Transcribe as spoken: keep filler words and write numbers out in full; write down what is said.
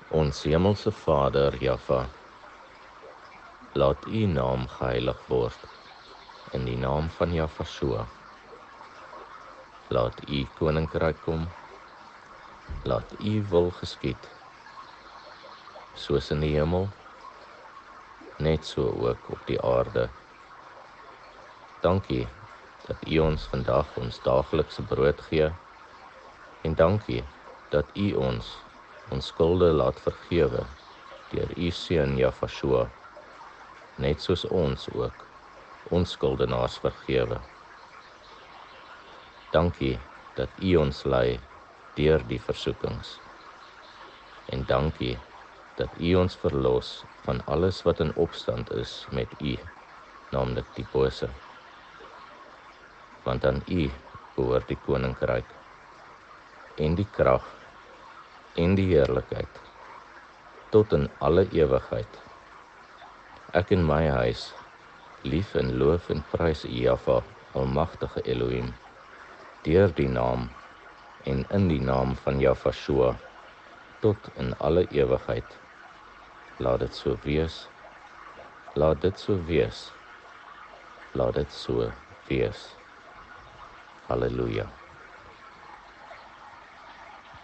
Ons hemelse Vader, Jaffa, laat U naam geheilig word, in die naam van Jafashua. Laat U koninkryk kom, laat U wil geskied, soos in die hemel, net so ook op die aarde. Dankie dat U ons vandag ons daaglikse brood gee, en dankie dat U ons ons skulde laat vergewe deur U seun Jafashua, net soos ons ook ons skuldenaars vergewe. Dankie dat U ons lei deur die versoekings, en dankie dat U ons verlos van alles wat in opstand is met U, naamlik die bose. Want aan U behoort die koninkryk, en die krag, en die heerlikheid, tot in alle ewigheid. Ek en my huis, lief en loof en prys U, Jaffa, almagtige Elohim, deur die naam en in die naam van Jafashua, tot in alle ewigheid. Laat dit so wees, laat dit so wees, laat dit so wees. Halleluja.